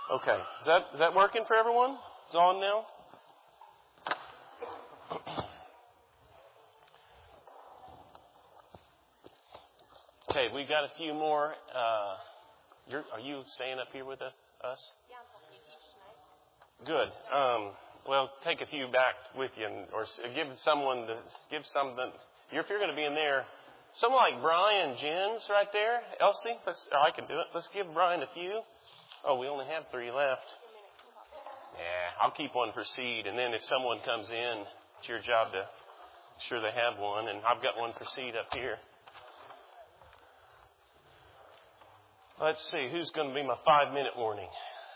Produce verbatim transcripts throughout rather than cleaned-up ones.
Okay. Is that is that working for everyone? It's on now? Okay, we've got a few more. Uh, you're, are you staying up here with us? us? Good. Um, well, take a few back with you, and, or give someone to give something. If you're going to be in there, someone like Brian Jens right there, Elsie. Let's. Or I can do it. Let's give Brian a few. Oh, we only have three left. Yeah, I'll keep one for seed, and then if someone comes in, it's your job to make sure they have one. And I've got one for seed up here. Let's see, who's going to be my five-minute warning?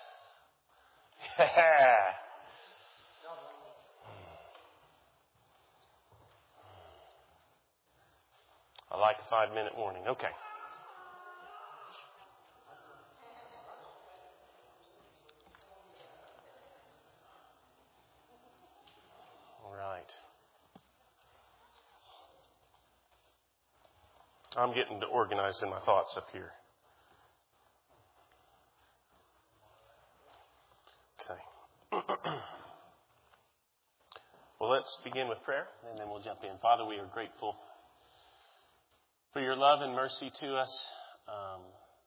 I like a five-minute warning. Okay. All right. I'm getting to organizing my thoughts up here. Well, let's begin with prayer, and then we'll jump in. Father, we are grateful for your love and mercy to us. Um,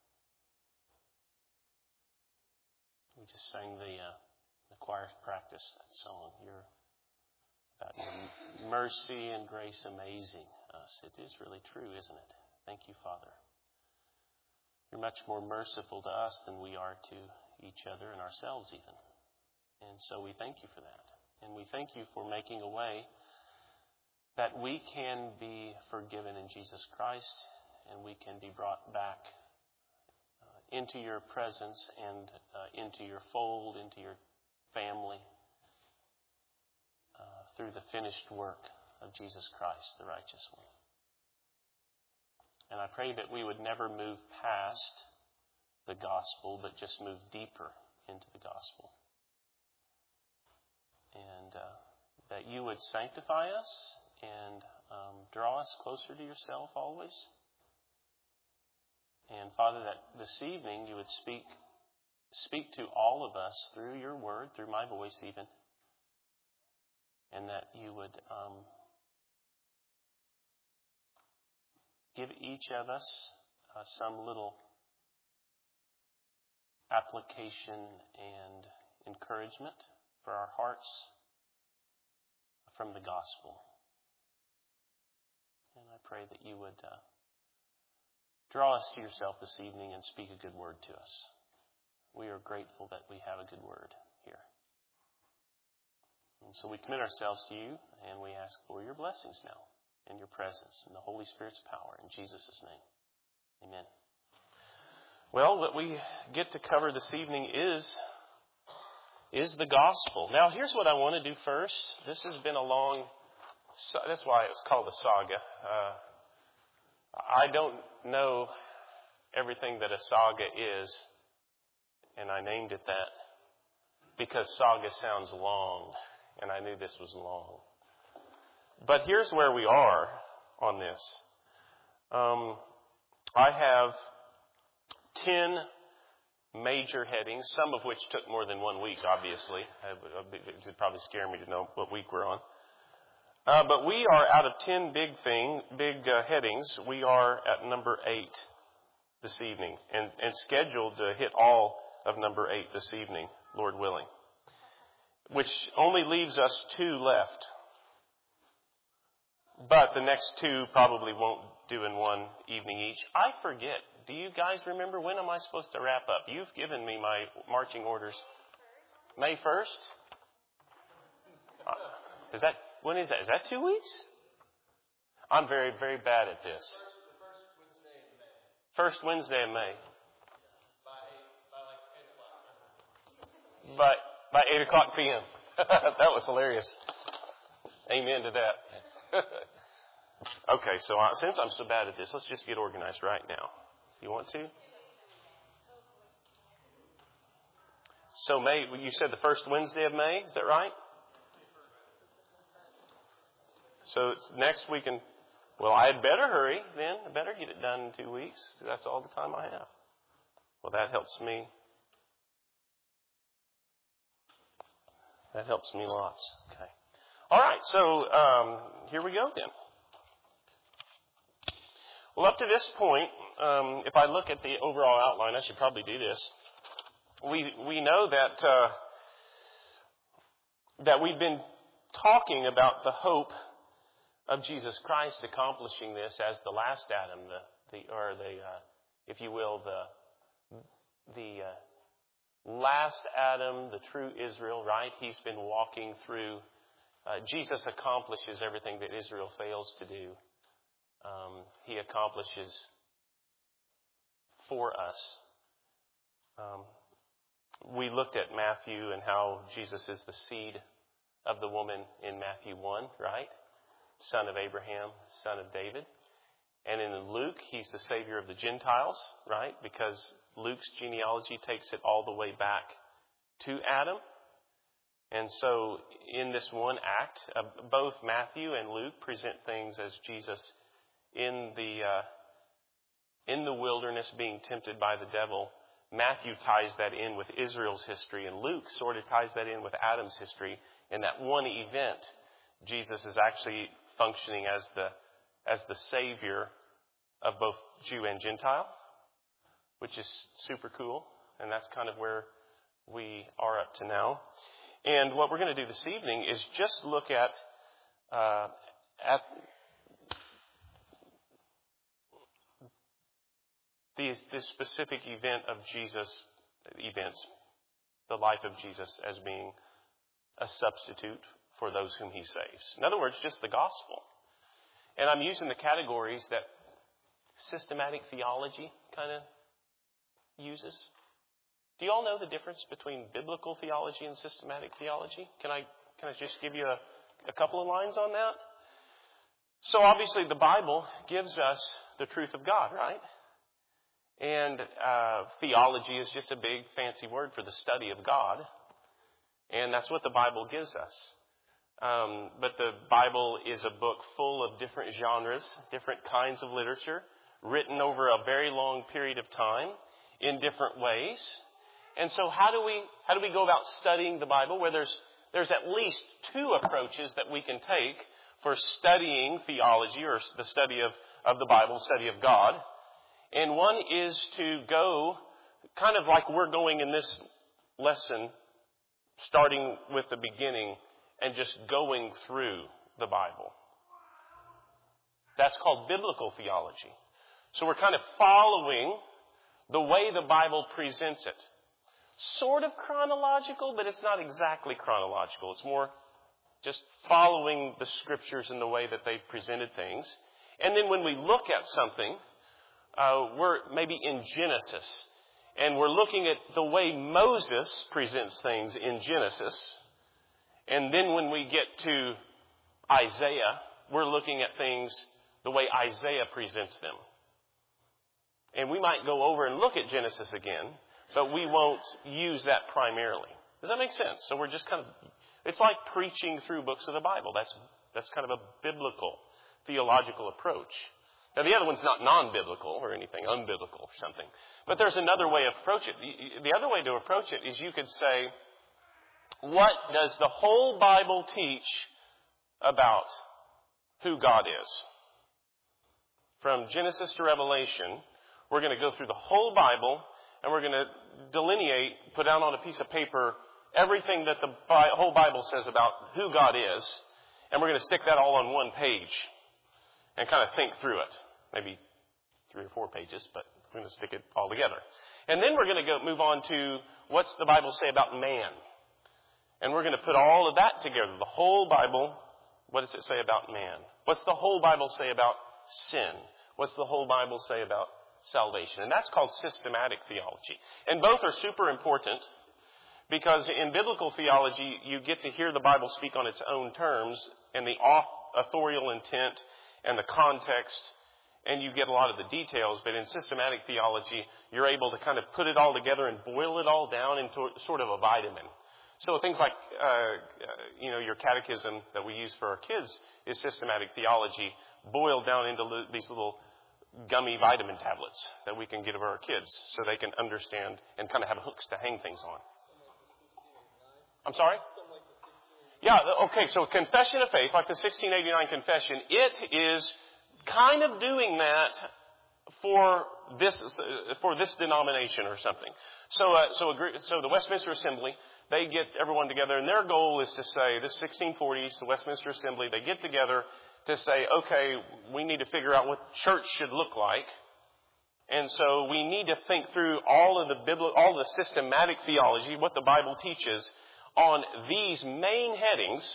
we just sang the, uh, the choir practice, that song. Your, about your mercy and grace amazing us. It is really true, isn't it? Thank you, Father. You're much more merciful to us than we are to each other and ourselves even. And so we thank you for that. And we thank you for making a way that we can be forgiven in Jesus Christ and we can be brought back uh, into your presence and uh, into your fold, into your family uh, through the finished work of Jesus Christ, the righteous one. And I pray that we would never move past the gospel, but just move deeper into the gospel. And uh, that you would sanctify us and um, draw us closer to yourself always. And Father, that this evening you would speak speak to all of us through your word, through my voice even. And that you would um, give each of us uh, some little application and encouragement for our hearts from the gospel. And I pray that you would uh, draw us to yourself this evening and speak a good word to us. We are grateful that we have a good word here. And so we commit ourselves to you, and we ask for your blessings now, and your presence, and the Holy Spirit's power. In Jesus' name, amen. Well, what we get to cover this evening is is the gospel. Now, here's what I want to do first. This has been a long, that's why it's called a saga. Uh, I don't know everything that a saga is, and I named it that because saga sounds long, and I knew this was long. But here's where we are on this. Um, I have ten major headings, some of which took more than one week, obviously. It would probably scare me to know what week we're on. Uh, but we are, out of ten big thing, big uh, headings, we are at number eight this evening, and, and scheduled to hit all of number eight this evening, Lord willing. Which only leaves us two left. But the next two probably won't do in one evening each. I forget. Do you guys remember when am I supposed to wrap up? You've given me my marching orders. May first? Uh, is that, when is that? Is that two weeks? I'm very, very bad at this. First Wednesday in May. By, by eight o'clock p.m. That was hilarious. Amen to that. Okay, so uh, since I'm so bad at this, let's just get organized right now. You want to? So May, you said the first Wednesday of May, is that right? So it's next week, and well, I had better hurry then. I better get it done in two weeks. That's all the time I have. Well, that helps me. That helps me lots. Okay. All right, so um, here we go then. Well, up to this point, um, if I look at the overall outline, I should probably do this. We we know that uh, that we've been talking about the hope of Jesus Christ accomplishing this as the last Adam, the the or the uh, if you will the the uh, last Adam, the true Israel. Right? He's been walking through. Uh, Jesus accomplishes everything that Israel fails to do. Um, he accomplishes for us. Um, we looked at Matthew and how Jesus is the seed of the woman in Matthew one, right? Son of Abraham, son of David. And in Luke, he's the Savior of the Gentiles, right? Because Luke's genealogy takes it all the way back to Adam. And so in this one act, uh, both Matthew and Luke present things as Jesus in the uh, in the wilderness being tempted by the devil. Matthew ties that in with Israel's history, and Luke sort of ties that in with Adam's history. In that one event, Jesus is actually functioning as the as the Savior of both Jew and Gentile, which is super cool, and that's kind of where we are up to now. And what we're going to do this evening is just look at uh, at the, the specific event of Jesus, events, the life of Jesus as being a substitute for those whom he saves. In other words, just the gospel. And I'm using the categories that systematic theology kind of uses. Do you all know the difference between biblical theology and systematic theology? Can I can I just give you a, a couple of lines on that? So obviously the Bible gives us the truth of God, right? And uh, theology is just a big fancy word for the study of God. And that's what the Bible gives us. Um, but the Bible is a book full of different genres, different kinds of literature, written over a very long period of time in different ways. And so how do we how do we go about studying the Bible? Well, there's there's at least two approaches that we can take for studying theology or the study of, of the Bible, study of God. And one is to go kind of like we're going in this lesson, starting with the beginning and just going through the Bible. That's called biblical theology. So we're kind of following the way the Bible presents it. Sort of chronological, but it's not exactly chronological. It's more just following the scriptures in the way that they've presented things. And then when we look at something, uh, we're maybe in Genesis, and we're looking at the way Moses presents things in Genesis. And then when we get to Isaiah, we're looking at things the way Isaiah presents them. And we might go over and look at Genesis again, but we won't use that primarily. Does that make sense? So we're just kind of, it's like preaching through books of the Bible. That's that's kind of a biblical, theological approach. Now the other one's not non-biblical or anything, unbiblical or something. But there's another way to approach it. The other way to approach it is you could say, what does the whole Bible teach about who God is? From Genesis to Revelation, we're going to go through the whole Bible, and we're going to delineate, put down on a piece of paper, everything that the whole Bible says about who God is, and we're going to stick that all on one page and kind of think through it. Maybe three or four pages, but we're going to stick it all together. And then we're going to go move on to what's the Bible say about man. And we're going to put all of that together. The whole Bible, what does it say about man? What's the whole Bible say about sin? What's the whole Bible say about salvation? And that's called systematic theology. And both are super important because in biblical theology, you get to hear the Bible speak on its own terms and the authorial intent and the context, and you get a lot of the details. But in systematic theology, you're able to kind of put it all together and boil it all down into sort of a vitamin. So things like, uh, you know, your catechism that we use for our kids is systematic theology boiled down into li- these little gummy vitamin tablets that we can give our kids so they can understand and kind of have hooks to hang things on. I'm sorry? Yeah, okay, so confession of faith, like the sixteen eighty-nine confession, it is kind of doing that for this for this denomination or something. So, uh, so, agree, so the Westminster Assembly, they get everyone together, and their goal is to say, this sixteen forties, the Westminster Assembly, they get together to say, okay, we need to figure out what church should look like. And so we need to think through all of the biblical, all the systematic theology, what the Bible teaches on these main headings,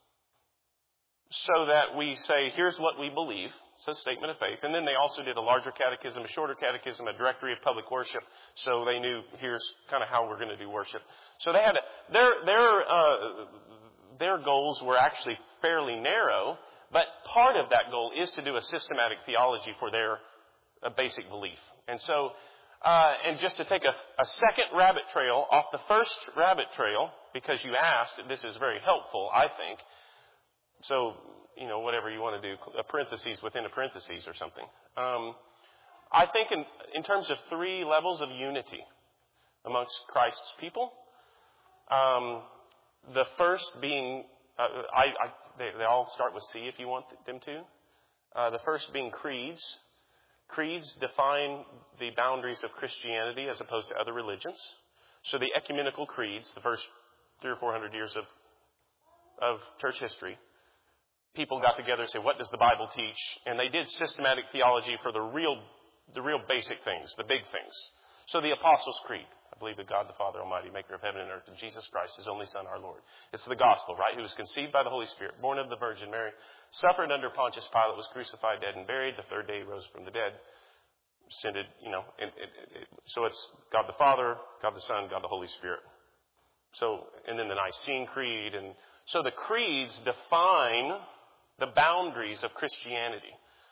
so that we say, here's what we believe. It's a statement of faith. And then they also did a larger catechism, a shorter catechism, a directory of public worship, so they knew here's kind of how we're going to do worship. So they had a, their their uh, their goals were actually fairly narrow, but part of that goal is to do a systematic theology for their uh, basic belief. And so, uh, and just to take a, a second rabbit trail off the first rabbit trail, because you asked, this is very helpful, I think. So, you know, whatever you want to do, a parentheses within a parentheses or something. Um, I think in, in terms of three levels of unity amongst Christ's people, um, the first being, uh, I, I, they, they all start with C if you want them to. Uh, the first being creeds. Creeds define the boundaries of Christianity as opposed to other religions. So the ecumenical creeds, the first three or four hundred years of of church history, people got together and said, what does the Bible teach? And they did systematic theology for the real, the real basic things, the big things. So the Apostles' Creed, I believe in God the Father Almighty, maker of heaven and earth, and Jesus Christ, his only Son, our Lord. It's the gospel, right? Who was conceived by the Holy Spirit, born of the Virgin Mary, suffered under Pontius Pilate, was crucified, dead, and buried. The third day he rose from the dead. Ascended, you know, and, and, and, so it's God the Father, God the Son, God the Holy Spirit. So, and then the Nicene Creed. And so the creeds define the boundaries of Christianity.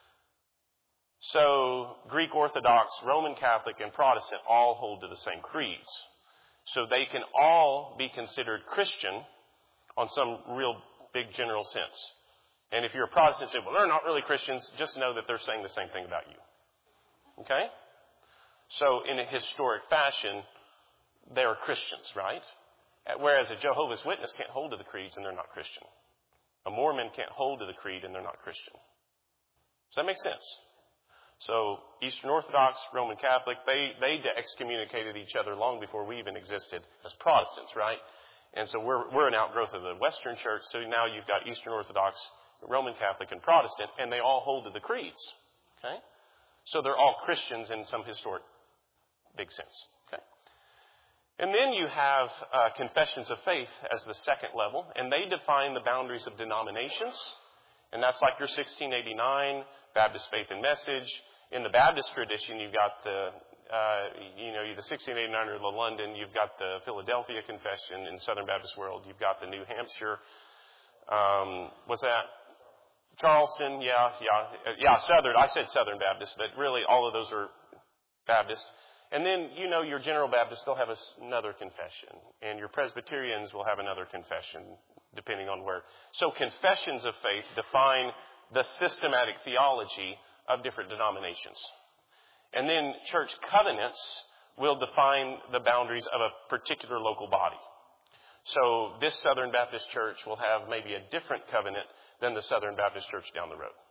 So Greek Orthodox, Roman Catholic, and Protestant all hold to the same creeds. So they can all be considered Christian on some real big general sense. And if you're a Protestant, say, well, they're not really Christians, just know that they're saying the same thing about you. Okay? So in a historic fashion, they're Christians, right? Whereas a Jehovah's Witness can't hold to the creeds and they're not Christian. A Mormon can't hold to the creed and they're not Christian. Does that make sense? So Eastern Orthodox, Roman Catholic, they, they excommunicated each other long before we even existed as Protestants, right? And so we're, we're an outgrowth of the Western Church. So now you've got Eastern Orthodox, Roman Catholic, and Protestant, and they all hold to the creeds. Okay? So they're all Christians in some historic big sense. Okay? And then you have uh, confessions of faith as the second level, and they define the boundaries of denominations. And that's like your sixteen eighty-nine Baptist Faith and Message. In the Baptist tradition, you've got the, uh, you know, the sixteen eighty-nine or the London. You've got the Philadelphia Confession. In Southern Baptist world, you've got the New Hampshire. Um, was that Charleston? Yeah, yeah, yeah. Southern. I said Southern Baptist, but really all of those are Baptist. And then, you know, your General Baptists, they'll have another confession. And your Presbyterians will have another confession, depending on where. So confessions of faith define the systematic theology of different denominations. And then church covenants will define the boundaries of a particular local body. So this Southern Baptist Church will have maybe a different covenant than the Southern Baptist Church down the road.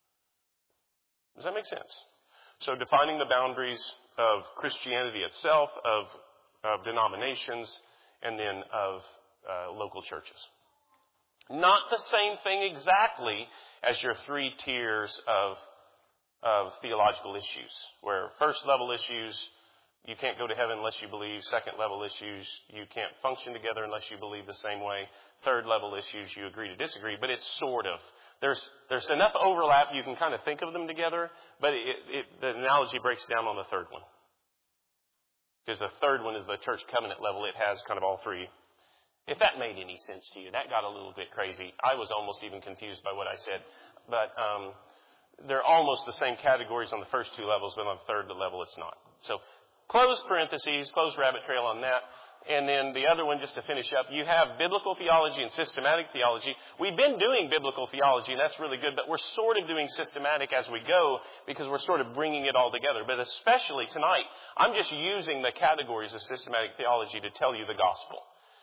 Does that make sense? So defining the boundaries of Christianity itself, of, of denominations, and then of uh, local churches. Not the same thing exactly as your three tiers of, of theological issues, where first level issues, you can't go to heaven unless you believe. Second level issues, you can't function together unless you believe the same way. Third level issues, you agree to disagree, but it's sort of. There's there's enough overlap you can kind of think of them together, but it, it, the analogy breaks down on the third one. Because the third one is the church covenant level. It has kind of all three. If that made any sense to you, that got a little bit crazy. I was almost even confused by what I said. But um, they're almost the same categories on the first two levels, but on the third level it's not. So close parentheses, close rabbit trail on that. And then the other one, just to finish up, you have biblical theology and systematic theology. We've been doing biblical theology, and that's really good, but we're sort of doing systematic as we go because we're sort of bringing it all together. But especially tonight, I'm just using the categories of systematic theology to tell you the gospel.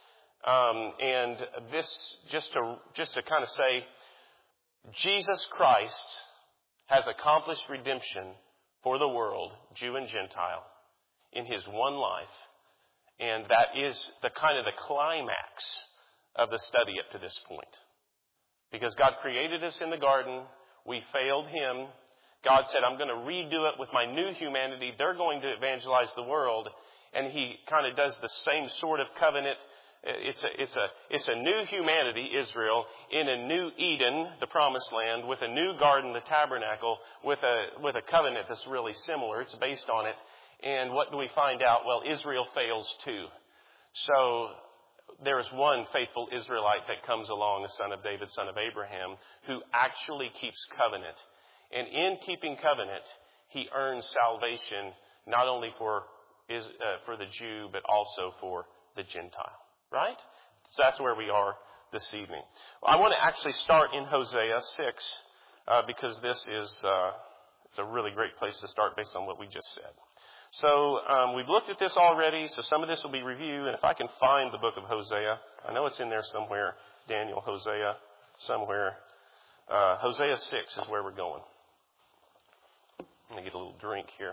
Um, and this, just to, just to kind of say, Jesus Christ has accomplished redemption for the world, Jew and Gentile, in His one life. And that is the kind of the climax of the study up to this point. Because God created us in the garden. We failed Him. God said, I'm going to redo it with my new humanity. They're going to evangelize the world. And He kind of does the same sort of covenant. It's a, it's a, it's a new humanity, Israel, in a new Eden, the promised land, with a new garden, the tabernacle, with a, with a covenant that's really similar. It's based on it. And what do we find out? Well, Israel fails too. So there is one faithful Israelite that comes along, a son of David, son of Abraham, who actually keeps covenant. And in keeping covenant, he earns salvation not only for, is, uh, for the Jew, but also for the Gentile. Right? So that's where we are this evening. Well, I want to actually start in Hosea six, uh, because this is uh, it's a really great place to start based on what we just said. So um, we've looked at this already, so some of this will be review. And if I can find the book of Hosea, I know it's in there somewhere, Daniel, Hosea, somewhere. Uh, Hosea six is where we're going. Let me get a little drink here.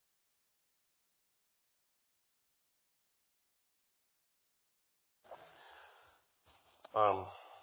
Um,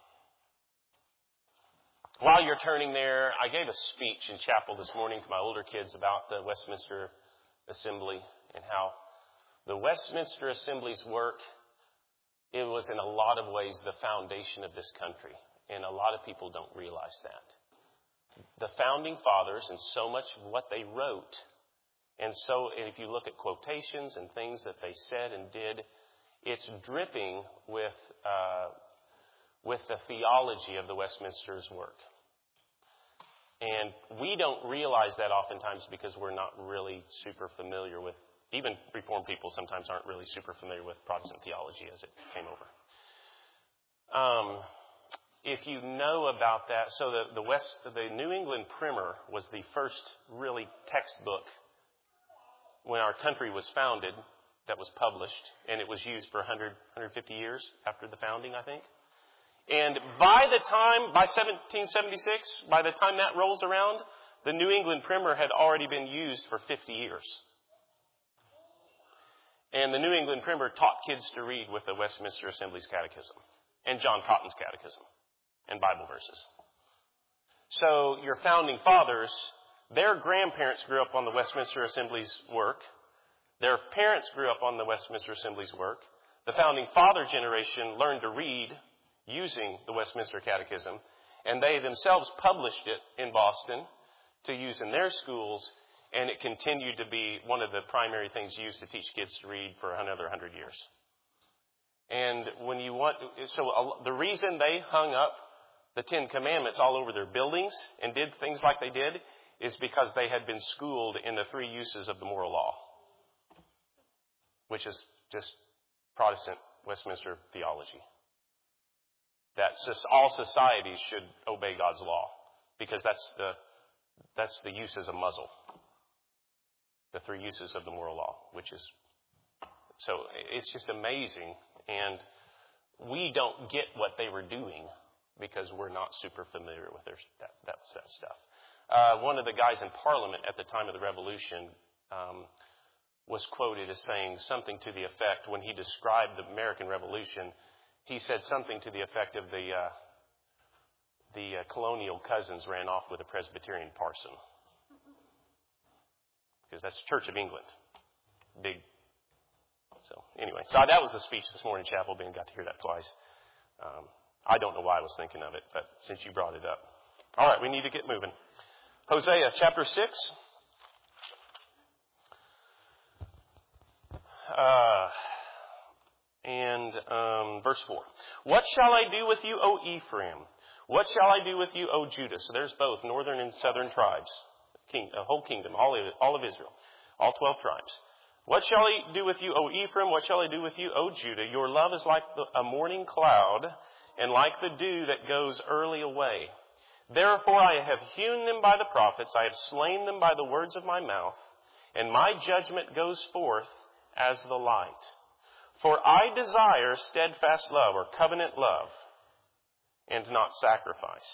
while you're turning there, I gave a speech in chapel this morning to my older kids about the Westminster Assembly and how the Westminster Assembly's work, it was in a lot of ways the foundation of this country. And a lot of people don't realize that. The founding fathers and so much of what they wrote, and so and if you look at quotations and things that they said and did, it's dripping with uh, with the theology of the Westminster's work. And we don't realize that oftentimes because we're not really super familiar with, even Reformed people sometimes aren't really super familiar with Protestant theology as it came over. Um, if you know about that, so the, the West, the New England Primer was the first really textbook when our country was founded that was published, and it was used for one hundred, one hundred fifty years after the founding, I think. And by the time, by seventeen seventy-six, by the time that rolls around, the New England Primer had already been used for fifty years. And the New England Primer taught kids to read with the Westminster Assembly's Catechism and John Cotton's Catechism and Bible verses. So your founding fathers, their grandparents grew up on the Westminster Assembly's work. Their parents grew up on the Westminster Assembly's work. The founding father generation learned to read using the Westminster Catechism, and they themselves published it in Boston to use in their schools, and it continued to be one of the primary things used to teach kids to read for another hundred years. And when you want, so the reason they hung up the Ten Commandments all over their buildings and did things like they did is because they had been schooled in the three uses of the moral law, which is just Protestant Westminster theology. That all societies should obey God's law, because that's the that's the use as a muzzle. The three uses of the moral law, which is so it's just amazing, and we don't get what they were doing because we're not super familiar with their that that, that stuff. Uh, one of the guys in Parliament at the time of the Revolution um, was quoted as saying something to the effect, when he described the American Revolution, he said something to the effect of the uh, the uh, colonial cousins ran off with a Presbyterian parson. Because that's Church of England. Big. So anyway, so that was the speech this morning, Chapel. Ben got to hear that twice. Um, I don't know why I was thinking of it, but since you brought it up. All right, we need to get moving. Hosea chapter six. Uh... And um, verse four. What shall I do with you, O Ephraim? What shall I do with you, O Judah? So there's both northern and southern tribes. King, a whole kingdom, all of, all of Israel. All twelve tribes. What shall I do with you, O Ephraim? What shall I do with you, O Judah? Your love is like the, a morning cloud, and like the dew that goes early away. Therefore I have hewn them by the prophets. I have slain them by the words of my mouth. And my judgment goes forth as the light. For I desire steadfast love or covenant love and not sacrifice.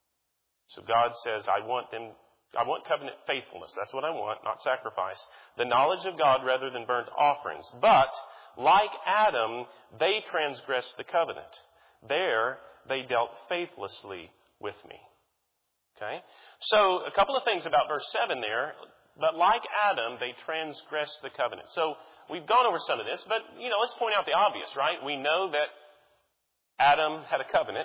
So God says, I want them, I want covenant faithfulness. That's what I want, not sacrifice. The knowledge of God rather than burnt offerings. But, like Adam, they transgressed the covenant. There, they dealt faithlessly with me. Okay? So, a couple of things about verse seven there. But like Adam, they transgressed the covenant. So, we've gone over some of this, but, you know, let's point out the obvious, right? We know that Adam had a covenant.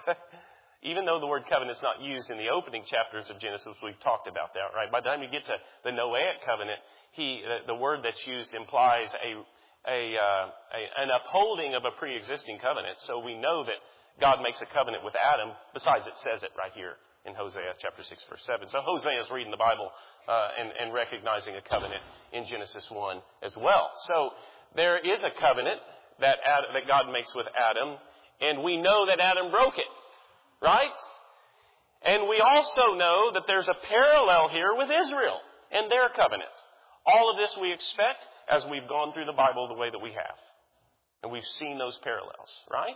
Even though the word covenant is not used in the opening chapters of Genesis, we've talked about that, right? By the time you get to the Noahic covenant, he, the, the word that's used implies a, a, uh, a, an upholding of a pre-existing covenant. So we know that God makes a covenant with Adam. Besides, it says it right here in Hosea chapter six, verse seven. So Hosea is reading the Bible uh, and, and recognizing a covenant in Genesis one as well. So there is a covenant that Adam, that God makes with Adam, and we know that Adam broke it. Right? And we also know that there's a parallel here with Israel and their covenant. All of this we expect as we've gone through the Bible the way that we have. And we've seen those parallels, right?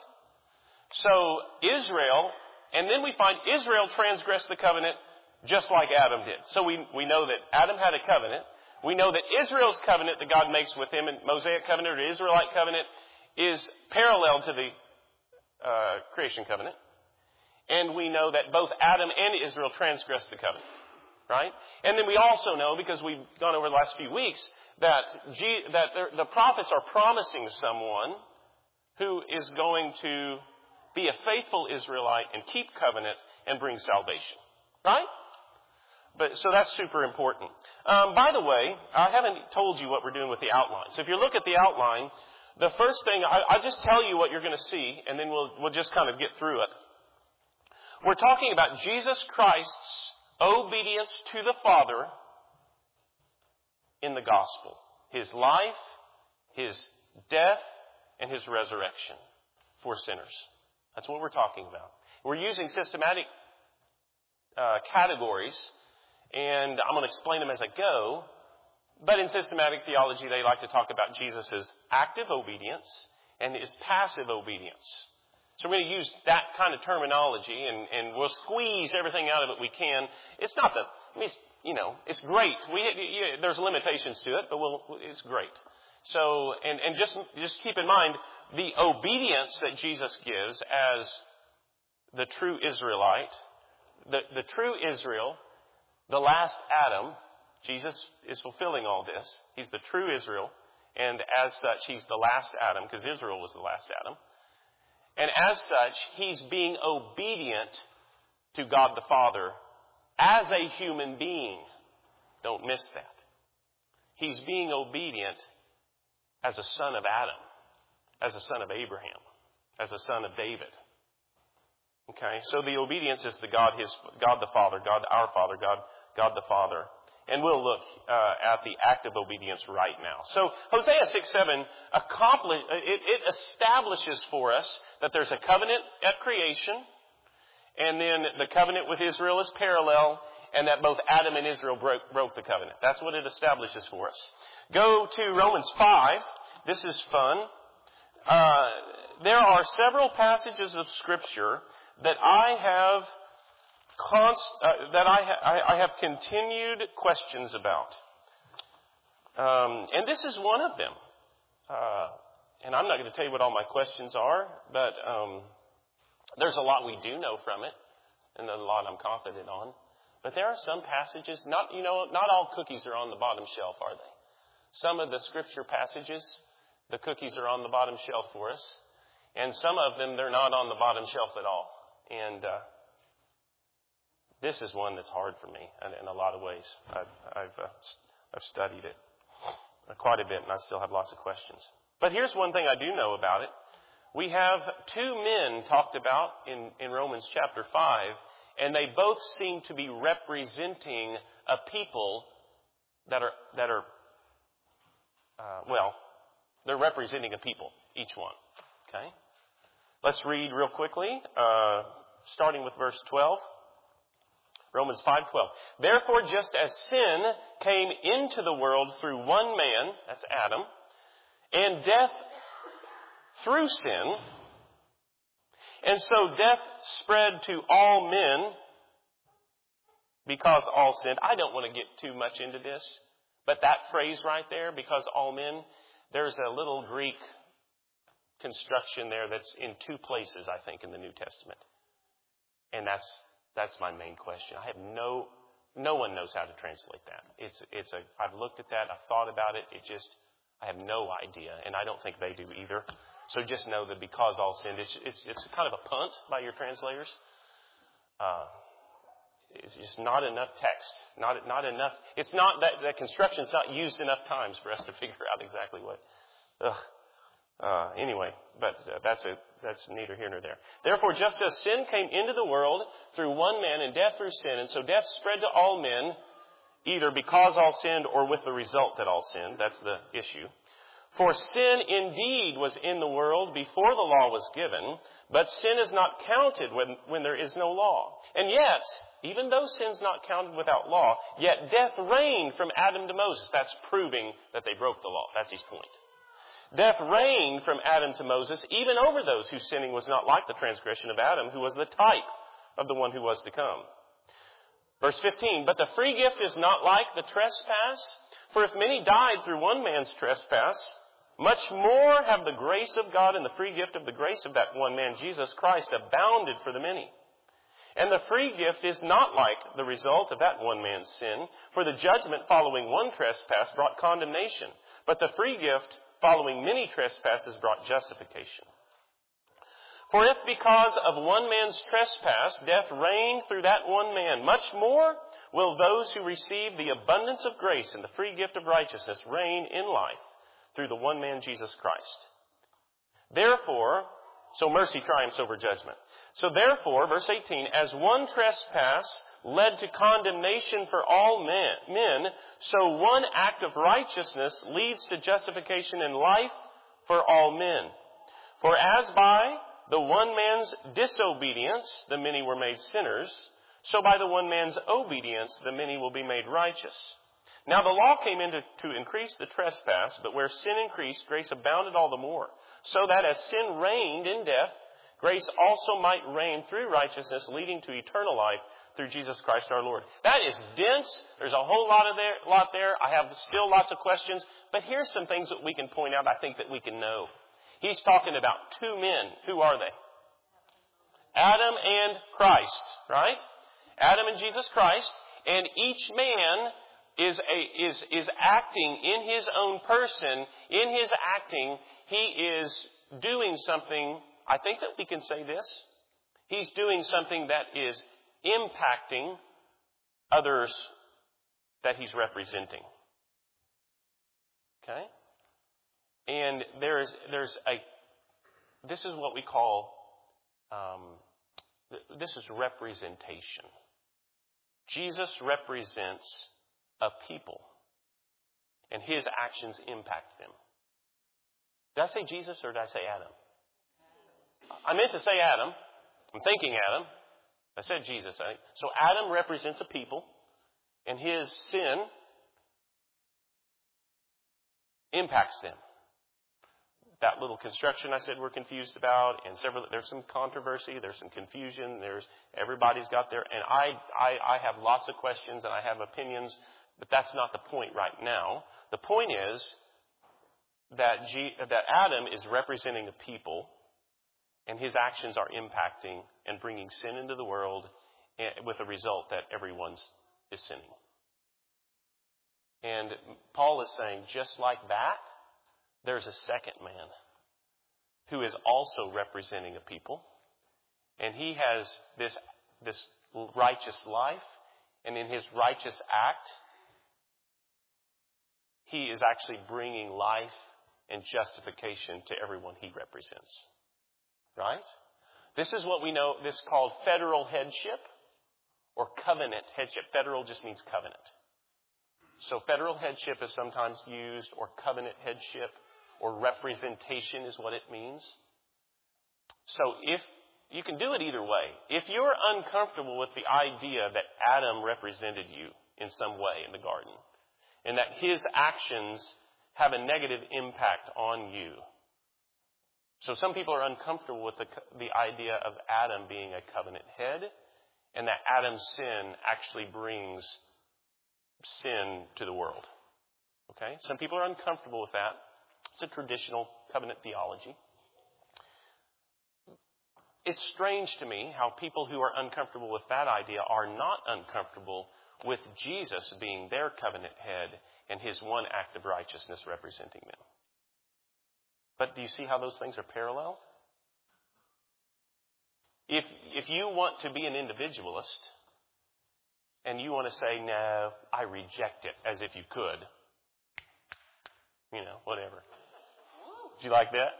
So Israel, and then we find Israel transgressed the covenant just like Adam did. So we, we know that Adam had a covenant. We know that Israel's covenant that God makes with him, and Mosaic covenant or the Israelite covenant, is parallel to the uh, creation covenant. And we know that both Adam and Israel transgressed the covenant, right? And then we also know, because we've gone over the last few weeks, that G, that the prophets are promising someone who is going to be a faithful Israelite and keep covenant and bring salvation, right? But so that's super important. Um, by the way, I haven't told you what we're doing with the outline. So if you look at the outline, the first thing I, I'll just tell you what you're going to see, and then we'll we'll just kind of get through it. We're talking about Jesus Christ's obedience to the Father in the gospel. His life, His death, and His resurrection for sinners. That's what we're talking about. We're using systematic uh, categories, and I'm going to explain them as I go. But in systematic theology, they like to talk about Jesus' active obedience and His passive obedience. So we're going to use that kind of terminology, and, and we'll squeeze everything out of it we can. It's not the, I mean, it's, you know, it's great. We, you, there's limitations to it, but we'll, it's great. So, and, and just, just keep in mind, the obedience that Jesus gives as the true Israelite, the, the true Israel, the last Adam, Jesus is fulfilling all this. He's the true Israel, and as such, He's the last Adam, because Israel was the last Adam. And as such, He's being obedient to God the Father as a human being. Don't miss that. He's being obedient as a son of Adam, as a son of Abraham, as a son of David. Okay, so the obedience is to God, His God the Father, God our Father, God God the Father. And we'll look uh, at the active obedience right now. So Hosea six seven accomplish, it, it establishes for us that there's a covenant at creation, and then the covenant with Israel is parallel, and that both Adam and Israel broke, broke the covenant. That's what it establishes for us. Go to Romans five. This is fun. Uh, there are several passages of Scripture that I have Const, uh, that I, ha- I have continued questions about. Um, and this is one of them. Uh, and I'm not going to tell you what all my questions are, but um, there's a lot we do know from it, and a lot I'm confident on. But there are some passages, not you know, not all cookies are on the bottom shelf, are they? Some of the Scripture passages, the cookies are on the bottom shelf for us, and some of them, they're not on the bottom shelf at all. And uh, this is one that's hard for me in, in a lot of ways. I've, I've, uh, I've studied it quite a bit, and I still have lots of questions. But here's one thing I do know about it. We have two men talked about in, in Romans chapter five, and they both seem to be representing a people that are, that are uh, well, they're representing a people, each one. Okay? Let's read real quickly, uh, starting with verse twelve. Romans five twelve. Therefore, just as sin came into the world through one man, that's Adam, and death through sin. And so death spread to all men because all sinned. I don't want to get too much into this, but that phrase right there, because all men, there's a little Greek construction there that's in two places, I think, in the New Testament. And that's that's my main question. I have no no one knows how to translate that. It's it's a I've looked at that, I've thought about it, it just I have no idea, and I don't think they do either. So just know that because all sinned, it's it's, it's kind of a punt by your translators. Uh, it's just not enough text, not not enough. It's not that that construction's not used enough times for us to figure out exactly what. Ugh. Uh, anyway, but uh, that's a that's neither here nor there. Therefore, just as sin came into the world through one man, and death through sin, and so death spread to all men, either because all sinned or with the result that all sinned. That's the issue. For sin indeed was in the world before the law was given, but sin is not counted when, when there is no law. And yet, even though sin's not counted without law, yet death reigned from Adam to Moses. That's proving that they broke the law. That's his point. Death reigned from Adam to Moses, even over those whose sinning was not like the transgression of Adam, who was the type of the one who was to come. Verse fifteen, but the free gift is not like the trespass. For if many died through one man's trespass, much more have the grace of God and the free gift of the grace of that one man, Jesus Christ, abounded for the many. And the free gift is not like the result of that one man's sin, for the judgment following one trespass brought condemnation, but the free gift following many trespasses brought justification. For if because of one man's trespass death reigned through that one man, much more will those who receive the abundance of grace and the free gift of righteousness reign in life through the one man, Jesus Christ. Therefore, so mercy triumphs over judgment. So therefore, verse eighteen, as one trespass led to condemnation for all men, men, so one act of righteousness leads to justification and life for all men. For as by the one man's disobedience the many were made sinners, so by the one man's obedience the many will be made righteous. Now the law came in to, to increase the trespass, but where sin increased, grace abounded all the more, so that as sin reigned in death, grace also might reign through righteousness, leading to eternal life through Jesus Christ our Lord. That is dense. There's a whole lot of there, lot there. I have still lots of questions, but here's some things that we can point out, I think, that we can know. He's talking about two men. Who are they? Adam and Christ, right? Adam and Jesus Christ, and each man is a, is is acting in his own person. In his acting, he is doing something. I think that we can say this. He's doing something that is impacting others that he's representing. Okay? And there's there's a this is what we call um, this is representation. Jesus represents a people, and his actions impact them. Did I say Jesus or did I say Adam? I meant to say Adam. I'm thinking Adam. I said Jesus. I think. So Adam represents a people, and his sin impacts them. That little construction I said we're confused about, and several there's some controversy, there's some confusion, there's everybody's got their, and I, I, I have lots of questions and I have opinions, but that's not the point right now. The point is that G, that Adam is representing a people, and his actions are impacting and bringing sin into the world, with the result that everyone is sinning. And Paul is saying, just like that, there's a second man who is also representing a people, and he has this this righteous life, and in his righteous act, he is actually bringing life and justification to everyone he represents. Right? This is what we know, this is called federal headship or covenant headship. Federal just means covenant. So federal headship is sometimes used, or covenant headship, or representation is what it means. So if you can do it either way. If you're uncomfortable with the idea that Adam represented you in some way in the garden, and that his actions have a negative impact on you, So some people are uncomfortable with the, the idea of Adam being a covenant head, and that Adam's sin actually brings sin to the world. Okay? Some people are uncomfortable with that. It's a traditional covenant theology. It's strange to me how people who are uncomfortable with that idea are not uncomfortable with Jesus being their covenant head and his one act of righteousness representing them. But do you see how those things are parallel? If if you want to be an individualist and you want to say, no, I reject it, as if you could, you know, whatever. Did you like that?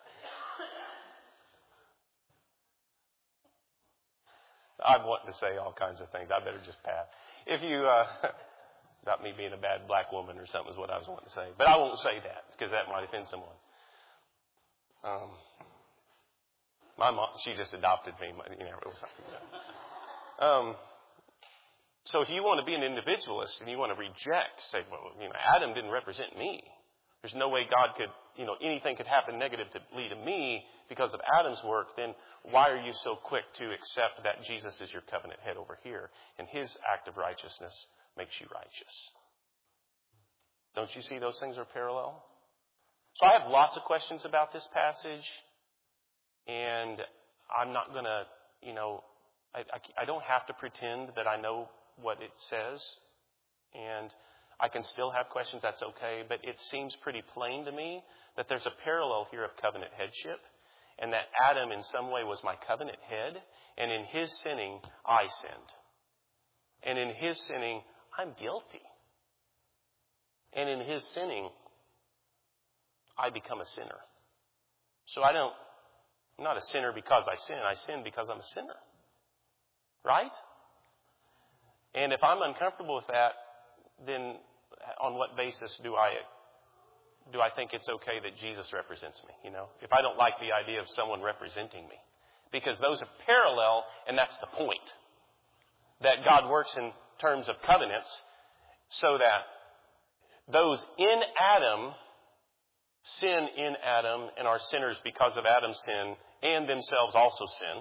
I'm wanting to say all kinds of things. I better just pass. If you, uh, not me being a bad black woman or something is what I was wanting to say. But I won't say that because that might offend someone. Um, my mom, she just adopted me. You know, it was something. Um, so if you want to be an individualist and you want to reject, say, well, you know, Adam didn't represent me. There's no way God could, you know, anything could happen negative to lead to me because of Adam's work, then why are you so quick to accept that Jesus is your covenant head over here and his act of righteousness makes you righteous? Don't you see those things are parallel? So I have lots of questions about this passage, and I'm not going to, you know, I, I, I don't have to pretend that I know what it says, and I can still have questions, that's okay, but it seems pretty plain to me that there's a parallel here of covenant headship, and that Adam in some way was my covenant head, and in his sinning, I sinned. And in his sinning, I'm guilty. And in his sinning, I become a sinner. So I don't, I'm not a sinner because I sin, I sin because I'm a sinner. Right? And if I'm uncomfortable with that, then on what basis do I do I think it's okay that Jesus represents me? You know, if I don't like the idea of someone representing me, because those are parallel, and that's the point. That God works in terms of covenants, so that those in Adam sin in Adam and are sinners because of Adam's sin, and themselves also sin,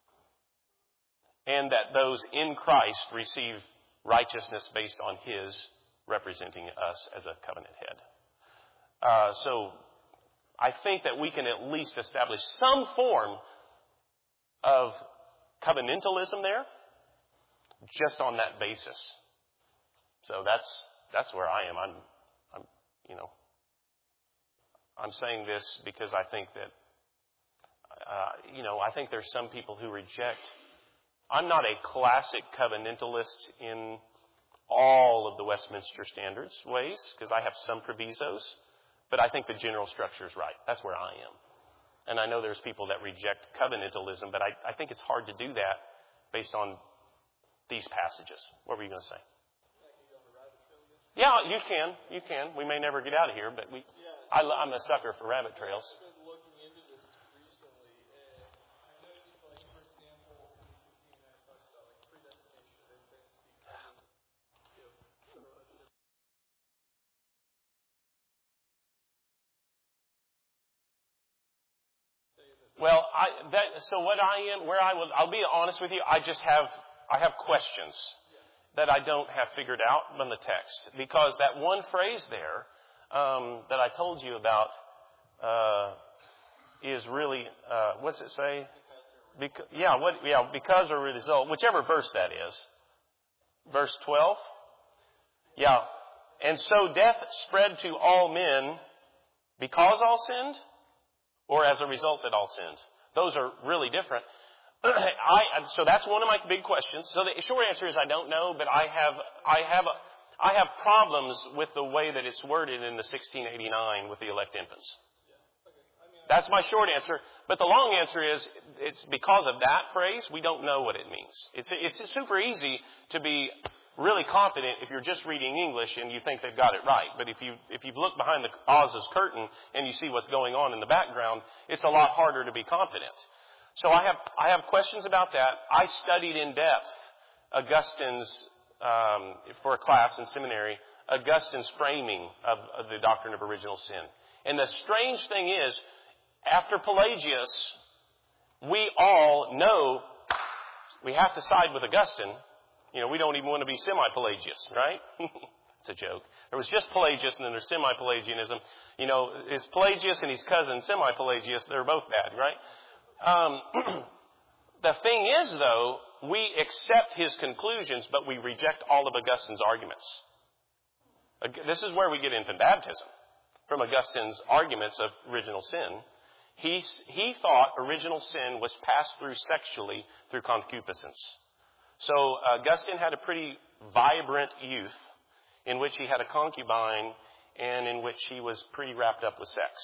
and that those in Christ receive righteousness based on his representing us as a covenant head. Uh, so I think that we can at least establish some form of covenantalism there just on that basis. So that's that's where I am. I'm, I'm you know, I'm saying this because I think that, uh, you know, I think there's some people who reject. I'm not a classic covenantalist in all of the Westminster Standards ways, because I have some provisos, but I think the general structure is right. That's where I am. And I know there's people that reject covenantalism, but I, I think it's hard to do that based on these passages. What were you going to say? Yeah, you can. You can. We may never get out of here, but we. I, I'm a sucker for rabbit trails. Well, I, that, so what I am, where I will, I'll be honest with you, I just have, I have questions that I don't have figured out from the text. Because that one phrase there, um, that I told you about, uh, is really, uh, what's it say? Because, yeah, what, yeah, because or result, whichever verse that is. Verse twelve? Yeah. And so death spread to all men because all sinned? Or as a result that all sinned? Those are really different. I, so that's one of my big questions. So the short answer is I don't know, but I have, I have, I have problems with the way that it's worded in the sixteen eighty-nine with the elect infants. That's my short answer. But the long answer is it's because of that phrase, we don't know what it means. It's, it's super easy to be really confident if you're just reading English and you think they've got it right. But if you, if you've looked behind the Oz's curtain and you see what's going on in the background, it's a lot harder to be confident. So I have, I have questions about that. I studied in depth Augustine's, um, for a class in seminary, Augustine's framing of, of the doctrine of original sin. And the strange thing is, after Pelagius, we all know we have to side with Augustine. You know, we don't even want to be semi-Pelagius, right? It's a joke. There was just Pelagius and then there's semi-Pelagianism. You know, it's Pelagius and his cousin semi-Pelagius. They're both bad, right? Um, the thing is, though, we accept his conclusions, but we reject all of Augustine's arguments. This is where we get infant baptism, from Augustine's arguments of original sin. He, he thought original sin was passed through sexually through concupiscence. So Augustine had a pretty vibrant youth in which he had a concubine and in which he was pretty wrapped up with sex.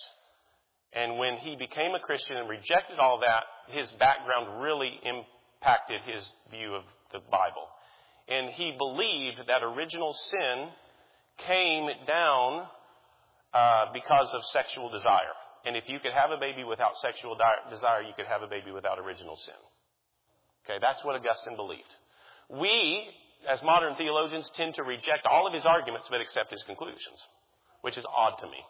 And when he became a Christian and rejected all that, his background really impacted his view of the Bible. And he believed that original sin came down uh, because of sexual desire. And if you could have a baby without sexual di- desire, you could have a baby without original sin. Okay, that's what Augustine believed. We, as modern theologians, tend to reject all of his arguments but accept his conclusions, which is odd to me.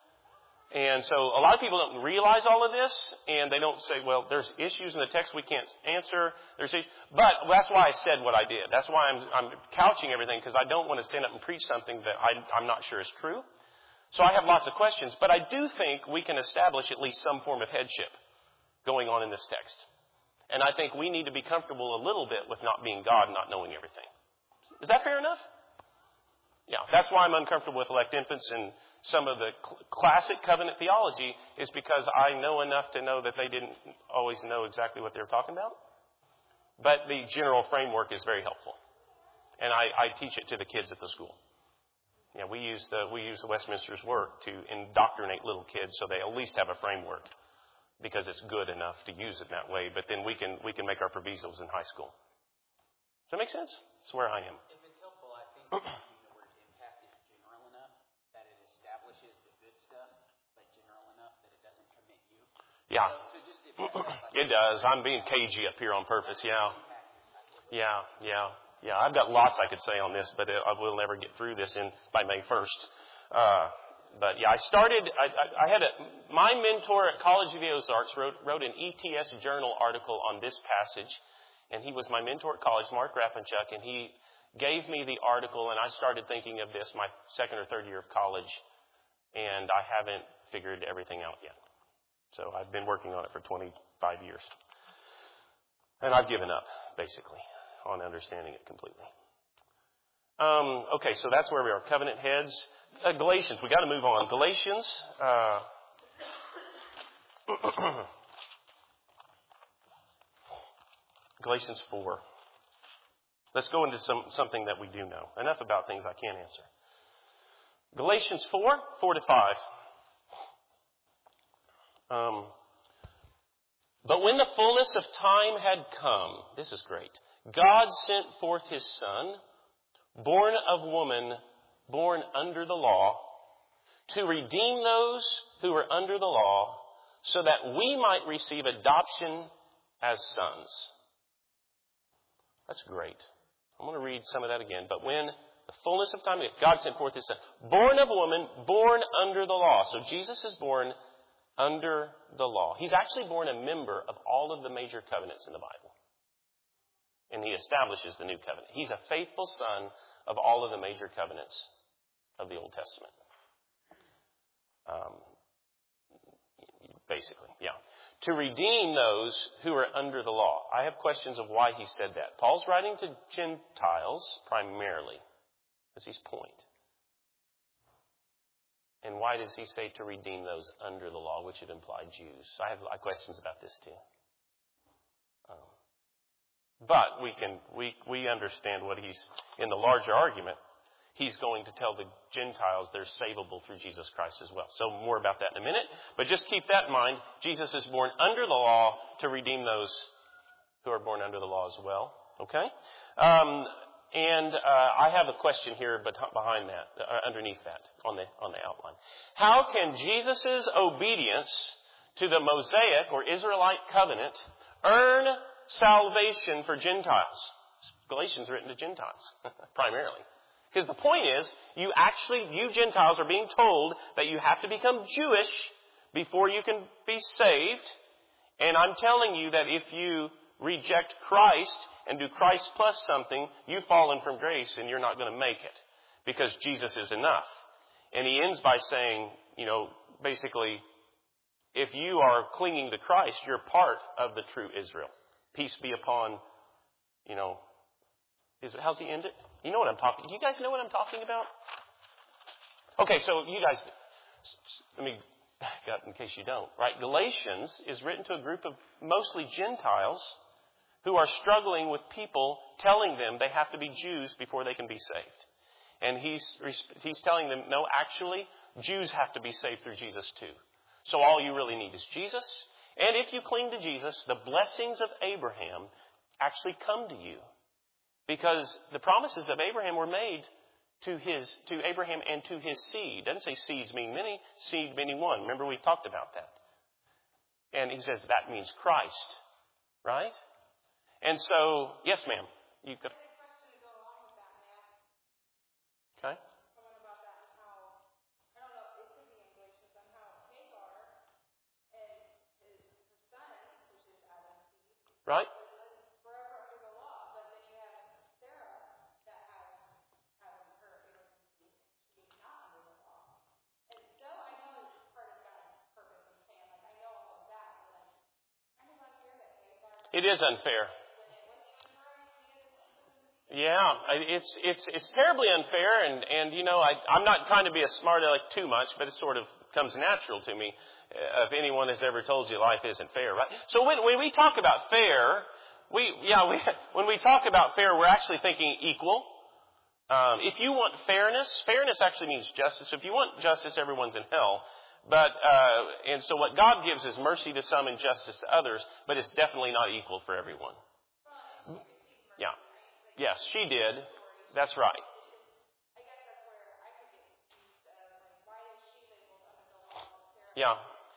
And so a lot of people don't realize all of this, and they don't say, well, there's issues in the text we can't answer. There's issues. But that's why I said what I did. That's why I'm, I'm couching everything, because I don't want to stand up and preach something that I, I'm not sure is true. So I have lots of questions, but I do think we can establish at least some form of headship going on in this text. And I think we need to be comfortable a little bit with not being God, not knowing everything. Is that fair enough? Yeah, that's why I'm uncomfortable with elect infants and some of the cl- classic covenant theology is because I know enough to know that they didn't always know exactly what they were talking about. But the general framework is very helpful. And I, I teach it to the kids at the school. Yeah, we use the we use the Westminster's work to indoctrinate little kids so they at least have a framework because it's good enough to use it that way. But then we can we can make our provisos in high school. Does that make sense? That's where I am. If it's helpful, I think using the word impact is general enough that it establishes the good stuff, but general enough that it doesn't commit you. Yeah, So, so just if like it does. I'm being cagey up here on purpose. Yeah, yeah, yeah. Yeah, I've got lots I could say on this, but I will never get through this in by May first. Uh, but yeah, I started, I, I, I had a, my mentor at College of the Ozarks wrote, wrote an E T S Journal article on this passage, and he was my mentor at college, Mark Rappenchuk, and he gave me the article, and I started thinking of this my second or third year of college, and I haven't figured everything out yet. So I've been working on it for twenty-five years. And I've given up, basically, on understanding it completely. Um, okay, so that's where we are. Covenant heads. Uh, Galatians, we got to move on. Galatians. Uh, Galatians four. Let's go into some something that we do know. Enough about things I can't answer. Galatians four, four to five. Um, but when the fullness of time had come, this is great. God sent forth His Son, born of woman, born under the law, to redeem those who were under the law, so that we might receive adoption as sons. That's great. I'm going to read some of that again. But when the fullness of time, God sent forth His Son, born of woman, born under the law. So Jesus is born under the law. He's actually born a member of all of the major covenants in the Bible. And He establishes the new covenant. He's a faithful son of all of the major covenants of the Old Testament. Um, basically, yeah. To redeem those who are under the law. I have questions of why he said that. Paul's writing to Gentiles primarily. That's his point. And why does he say to redeem those under the law, which would imply Jews? I have, I have questions about this too. Um, but we can we we understand what he's in the larger argument. He's going to tell the Gentiles they're savable through Jesus Christ as well. So more about that in a minute. But just keep that in mind. Jesus is born under the law to redeem those who are born under the law as well. Okay? Um, and uh, I have a question here behind that, uh, underneath that, on the on the outline. How can Jesus' obedience to the Mosaic or Israelite covenant earn salvation for Gentiles? Galatians is written to Gentiles, primarily. Because the point is, you actually, you Gentiles are being told that you have to become Jewish before you can be saved. And I'm telling you that if you reject Christ and do Christ plus something, you've fallen from grace and you're not going to make it, because Jesus is enough. And he ends by saying, you know, basically, if you are clinging to Christ, you're part of the true Israel. Peace be upon, you know, is, how's he end it? You know what I'm talking, you guys know what I'm talking about? Okay, so you guys, let me back up in case you don't, right? Galatians is written to a group of mostly Gentiles who are struggling with people telling them they have to be Jews before they can be saved. And he's, he's telling them, no, actually, Jews have to be saved through Jesus too. So all you really need is Jesus. And if you cling to Jesus, the blessings of Abraham actually come to you. Because the promises of Abraham were made to his, to Abraham and to his seed. It doesn't say seeds mean many, seed meaning one. Remember we talked about that. And he says that means Christ. Right? And so, yes ma'am. You could. Okay. Right? It is unfair. Yeah, it's it's it's terribly unfair, and and you know I I'm not trying to be a smart aleck too much, but it sort of comes natural to me. Uh, if anyone has ever told you life isn't fair, right? So when when we talk about fair, we yeah we when we talk about fair, we're actually thinking equal. Um, if you want fairness, fairness actually means justice. If you want justice, everyone's in hell. But uh, and so what God gives is mercy to some and justice to others, but it's definitely not equal for everyone. Yeah. Yes, she did. That's right. Yeah.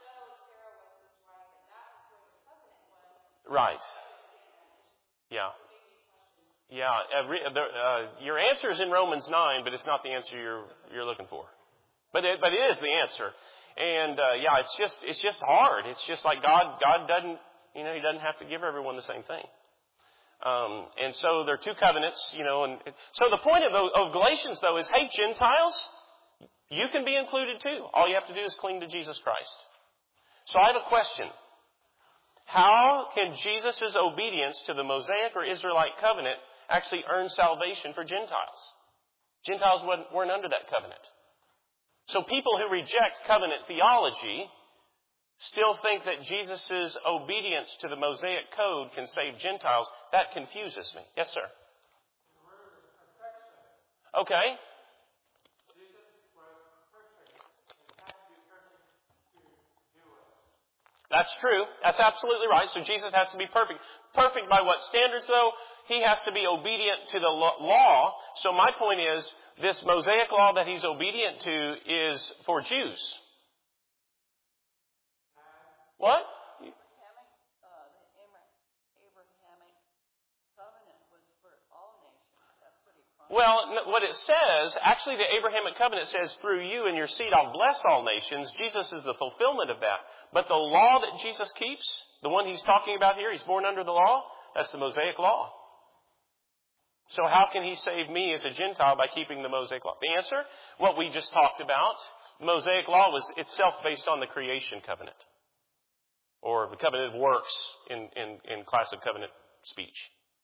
Right. Yeah. Yeah. Uh, uh, your answer is in Romans nine, but it's not the answer you're you're looking for. But it, but it is the answer. And uh, yeah, it's just it's just hard. It's just like God God doesn't you know He doesn't have to give everyone the same thing. Um, and so there are two covenants, you know. And so the point of, of Galatians though is, hey, Gentiles, you can be included too. All you have to do is cling to Jesus Christ. So I have a question. How can Jesus' obedience to the Mosaic or Israelite covenant actually earn salvation for Gentiles? Gentiles weren't under that covenant. So people who reject covenant theology still think that Jesus' obedience to the Mosaic code can save Gentiles. That confuses me. Yes, sir. Okay. That's true. That's absolutely right. So Jesus has to be perfect. Perfect by what standards, though? He has to be obedient to the law. So my point is, this Mosaic law that he's obedient to is for Jews. What? Well, what it says, actually the Abrahamic covenant says, through you and your seed I'll bless all nations. Jesus is the fulfillment of that. But the law that Jesus keeps, the one he's talking about here, he's born under the law, that's the Mosaic law. So how can he save me as a Gentile by keeping the Mosaic law? The answer, what we just talked about, the Mosaic law was itself based on the creation covenant. Or the covenant of works in, in, in classic covenant speech.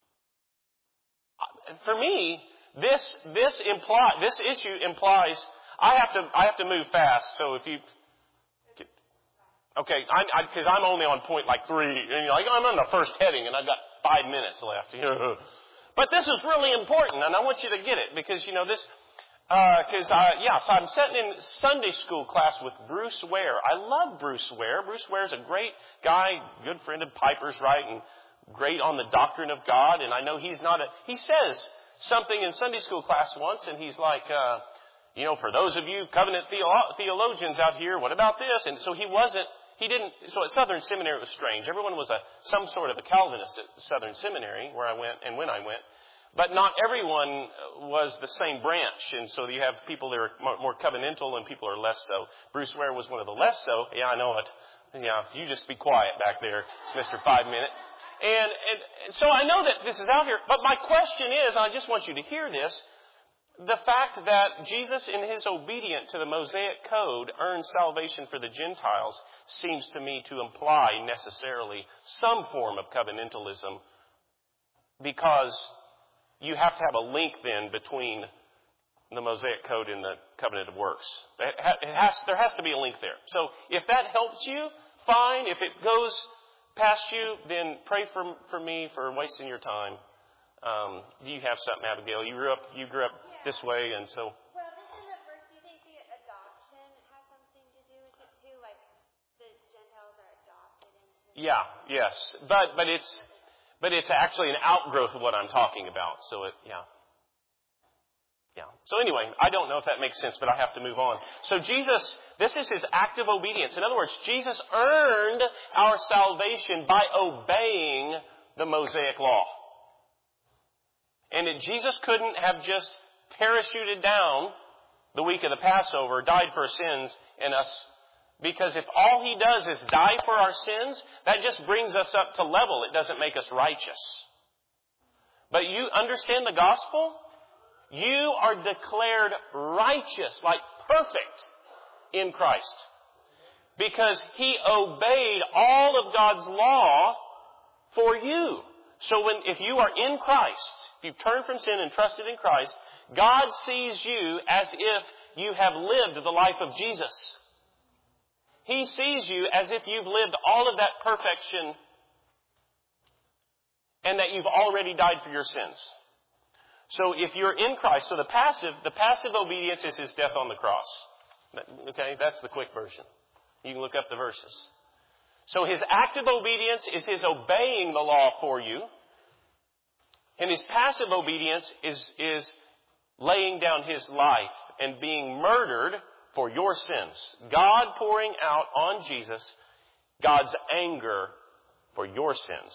For me, this this imply this issue implies I have to I have to move fast. So if you okay, I because I'm only on point like three, and you're like I'm on the first heading, and I've got five minutes left. But this is really important, and I want you to get it because you know this. Because, uh, yeah, so I'm sitting in Sunday school class with Bruce Ware. I love Bruce Ware. Bruce Ware is a great guy, good friend of Piper's, right, and great on the doctrine of God. And I know he's not a, he says something in Sunday school class once, and he's like, uh, you know, for those of you covenant theolo- theologians out here, what about this? And so he wasn't, he didn't, so at Southern Seminary it was strange. Everyone was a, some sort of a Calvinist at Southern Seminary where I went and when I went. But not everyone was the same branch, and so you have people that are more covenantal and people are less so. Bruce Ware was one of the less so. Yeah, I know it. Yeah, you just be quiet back there, Mister Five Minute. And, and, and so I know that this is out here, but my question is, I just want you to hear this, the fact that Jesus, in his obedience to the Mosaic Code, earned salvation for the Gentiles seems to me to imply necessarily some form of covenantalism, because you have to have a link then between the Mosaic Code and the covenant of works. It has, there has to be a link there. So if that helps you, fine. If it goes past you, then pray for for me for wasting your time. Um, you have something, Abigail. You grew up you grew up yeah. this way, and so. Well, just in the verse, do you think the adoption has something to do with it too? Like the Gentiles are adopted into. Yeah. Yes. But but it's but it's actually an outgrowth of what I'm talking about. So it yeah. Yeah. So anyway, I don't know if that makes sense, but I have to move on. So Jesus, this is his active obedience. In other words, Jesus earned our salvation by obeying the Mosaic law. And that Jesus couldn't have just parachuted down the week of the Passover, died for our sins, and us. Because if all he does is die for our sins, that just brings us up to level. It doesn't make us righteous. But you understand the gospel? You are declared righteous, like perfect, in Christ. Because he obeyed all of God's law for you. So when, if you are in Christ, if you've turned from sin and trusted in Christ, God sees you as if you have lived the life of Jesus. He sees you as if you've lived all of that perfection and that you've already died for your sins. So if you're in Christ, so the passive, the passive obedience is his death on the cross. Okay, that's the quick version. You can look up the verses. So his active obedience is his obeying the law for you. And his passive obedience is, is laying down his life and being murdered for your sins. God pouring out on Jesus God's anger for your sins.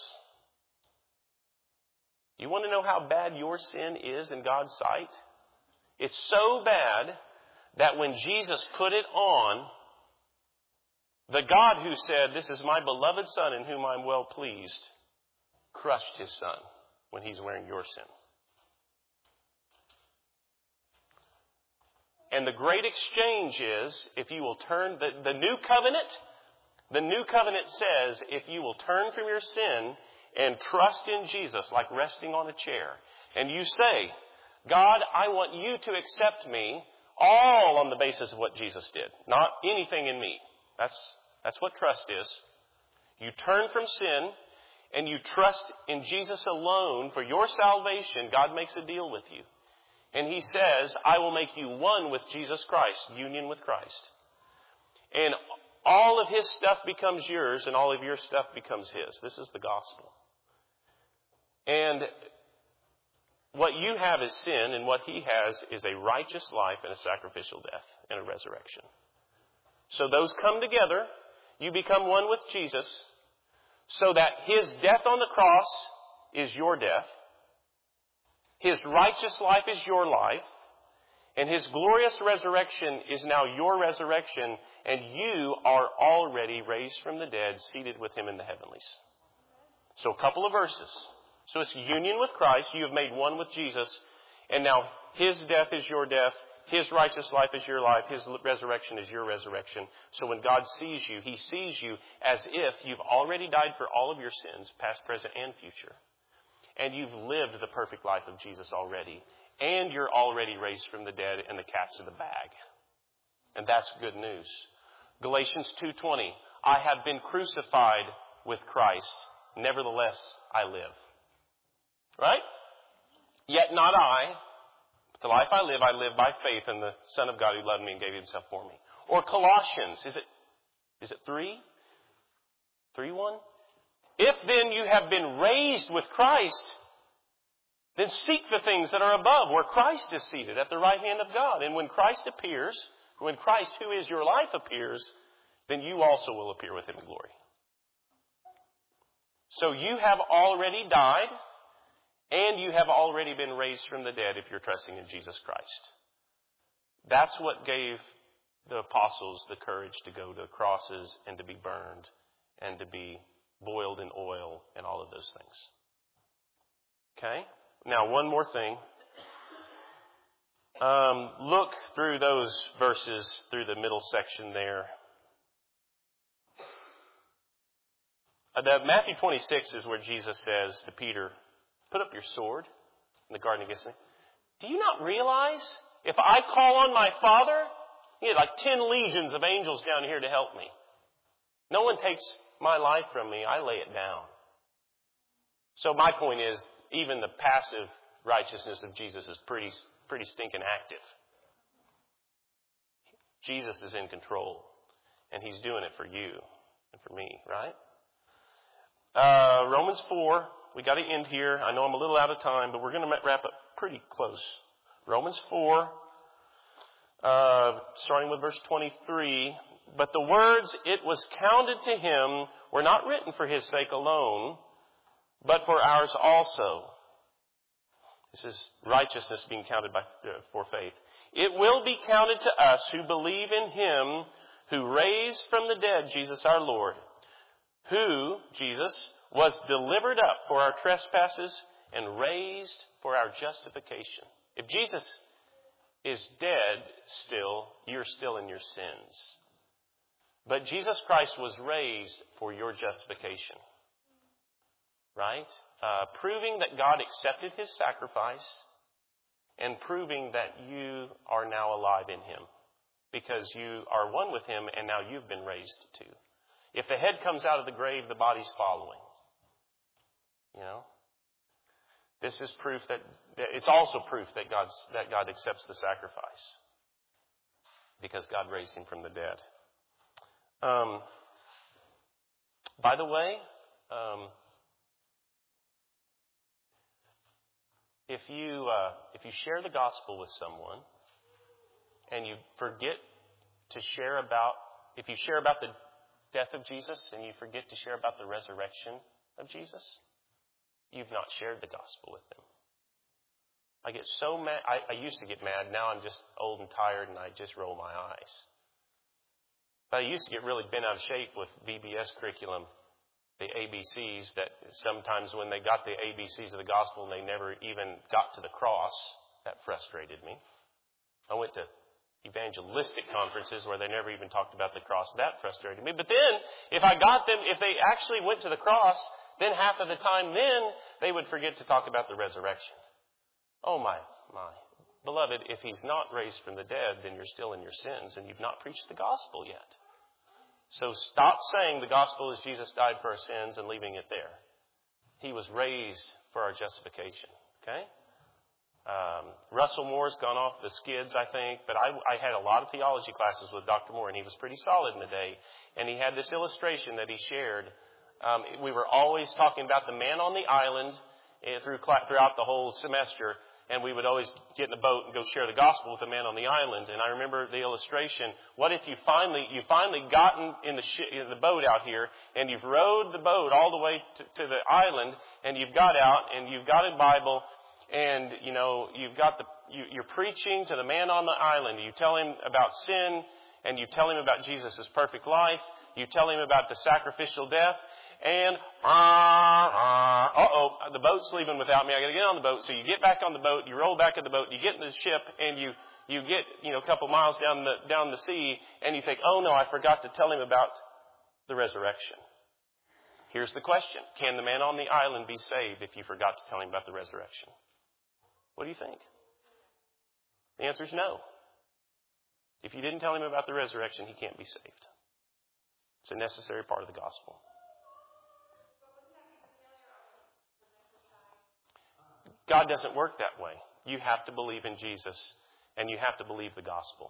You want to know how bad your sin is in God's sight? It's so bad that when Jesus put it on, the God who said, "This is my beloved Son in whom I'm well pleased," crushed his Son when he's wearing your sin. And the great exchange is, if you will turn, the, the new covenant, the new covenant says, if you will turn from your sin and trust in Jesus like resting on a chair, and you say, "God, I want you to accept me," all on the basis of what Jesus did, not anything in me. That's, that's what trust is. You turn from sin and you trust in Jesus alone for your salvation. God makes a deal with you. And he says, "I will make you one with Jesus Christ," union with Christ. And all of his stuff becomes yours and all of your stuff becomes his. This is the gospel. And what you have is sin, and what he has is a righteous life and a sacrificial death and a resurrection. So those come together. You become one with Jesus so that his death on the cross is your death. His righteous life is your life. And his glorious resurrection is now your resurrection. And you are already raised from the dead, seated with him in the heavenlies. So a couple of verses. So it's union with Christ. You have made one with Jesus. And now his death is your death. His righteous life is your life. His resurrection is your resurrection. So when God sees you, he sees you as if you've already died for all of your sins, past, present, and future. And you've lived the perfect life of Jesus already. And you're already raised from the dead and the cat's in the bag. And that's good news. Galatians two twenty. "I have been crucified with Christ. Nevertheless, I live." Right? "Yet not I. The life I live, I live by faith in the Son of God who loved me and gave himself for me." Or Colossians, is it, is it three? three one? "If then you have been raised with Christ, then seek the things that are above, where Christ is seated at the right hand of God. And when Christ appears, when Christ, who is your life, appears, then you also will appear with him in glory." So you have already died, And you have already been raised from the dead if you're trusting in Jesus Christ. That's what gave the apostles the courage to go to crosses and to be burned and to be boiled in oil and all of those things. Okay? Now, one more thing. Um, look through those verses, through the middle section there. Uh, the, Matthew twenty-six is where Jesus says to Peter, put up your sword in the Garden of Gethsemane. Do you not realize if I call on my Father, he had like ten legions of angels down here to help me. No one takes my life from me. I lay it down. So my point is, even the passive righteousness of Jesus is pretty, pretty stinking active. Jesus is in control. And he's doing it for you and for me, right? Uh, Romans four. We got to end here. I know I'm a little out of time, but we're going to wrap up pretty close. Romans four, uh, starting with verse twenty-three. But the words, it was counted to him, were not written for his sake alone, but for ours also. This is righteousness being counted by, uh, for faith. It will be counted to us who believe in him who raised from the dead Jesus our Lord, who, Jesus, was delivered up for our trespasses and raised for our justification. If Jesus is dead still, you're still in your sins. But Jesus Christ was raised for your justification. Right? Uh, proving that God accepted his sacrifice and proving that you are now alive in him. Because you are one with him and now you've been raised too. If the head comes out of the grave, the body's following. You know? This is proof that, it's also proof that God's, that God accepts the sacrifice. Because God raised him from the dead. Um, by the way, um, if you, uh, if you share the gospel with someone and you forget to share about, if you share about the death of Jesus and you forget to share about the resurrection of Jesus, you've not shared the gospel with them. I get so mad. I, I used to get mad. Now I'm just old and tired and I just roll my eyes. But I used to get really bent out of shape with V B S curriculum, the A B Cs, that sometimes when they got the A B Cs of the gospel and they never even got to the cross, that frustrated me. I went to evangelistic conferences where they never even talked about the cross. That frustrated me. But then, if I got them, if they actually went to the cross, then half of the time then they would forget to talk about the resurrection. Oh my, my. Beloved, if he's not raised from the dead, then you're still in your sins and you've not preached the gospel yet. So stop saying the gospel is Jesus died for our sins and leaving it there. He was raised for our justification. Okay? Um, Russell Moore's gone off the skids, I think, but I, I had a lot of theology classes with Doctor Moore, and he was pretty solid in the day. And he had this illustration that he shared. Um, we were always talking about the man on the island uh, through, throughout the whole semester. And we would always get in a boat and go share the gospel with the man on the island. And I remember the illustration. What if you finally, you finally gotten in the, sh- in the boat out here and you've rowed the boat all the way to, to the island and you've got out and you've got a Bible and, you know, you've got the, you, you're preaching to the man on the island. You tell him about sin and you tell him about Jesus' perfect life. You tell him about the sacrificial death. And, uh, uh, uh-oh, the boat's leaving without me. I got to get on the boat. So you get back on the boat, you roll back in the boat, you get in the ship, and you, you get, you know, a couple miles down the, down the sea, and you think, oh no, I forgot to tell him about the resurrection. Here's the question. Can the man on the island be saved if you forgot to tell him about the resurrection? What do you think? The answer is no. If you didn't tell him about the resurrection, he can't be saved. It's a necessary part of the gospel. God doesn't work that way. You have to believe in Jesus, and you have to believe the gospel.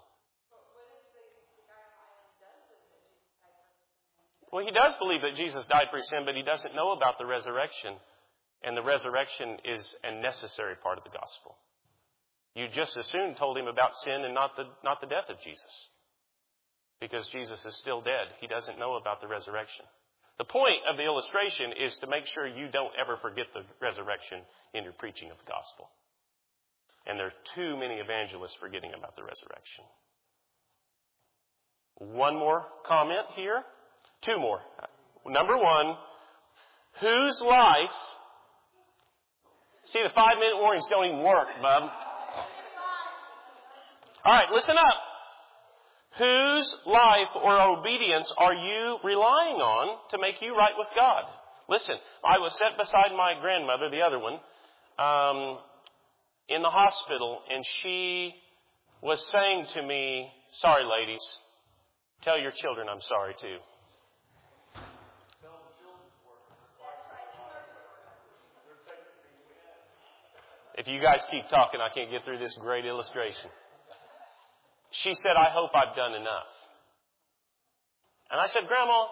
Well, he does believe that Jesus died for his sin, but he doesn't know about the resurrection. And the resurrection is a necessary part of the gospel. You just as soon told him about sin and not the, not the death of Jesus. Because Jesus is still dead. He doesn't know about the resurrection. The point of the illustration is to make sure you don't ever forget the resurrection in your preaching of the gospel. And there are too many evangelists forgetting about the resurrection. One more comment here. Two more. Number one, whose life... See, the five-minute warnings don't even work, bub. All right, listen up. Whose life or obedience are you relying on to make you right with God? Listen, I was sat beside my grandmother, the other one, um, in the hospital, and she was saying to me, sorry, ladies, tell your children I'm sorry, too. If you guys keep talking, I can't get through this great illustration. She said, I hope I've done enough. And I said, Grandma,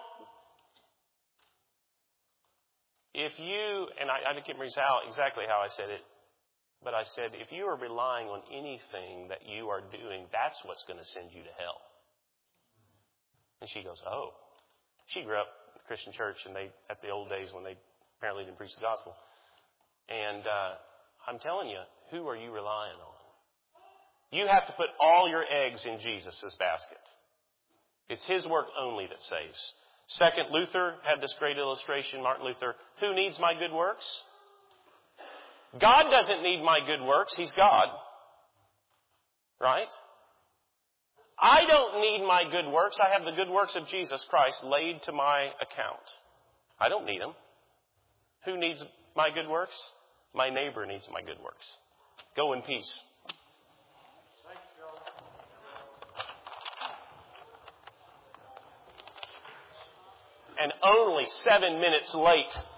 if you, and I, I can't remember how, exactly how I said it, but I said, if you are relying on anything that you are doing, that's what's going to send you to hell. And she goes, oh. She grew up in a Christian church, and they, at the old days when they apparently didn't preach the gospel. And uh, I'm telling you, who are you relying on? You have to put all your eggs in Jesus' basket. It's His work only that saves. Second, Luther had this great illustration, Martin Luther. Who needs my good works? God doesn't need my good works. He's God. Right? I don't need my good works. I have the good works of Jesus Christ laid to my account. I don't need them. Who needs my good works? My neighbor needs my good works. Go in peace. And only seven minutes late.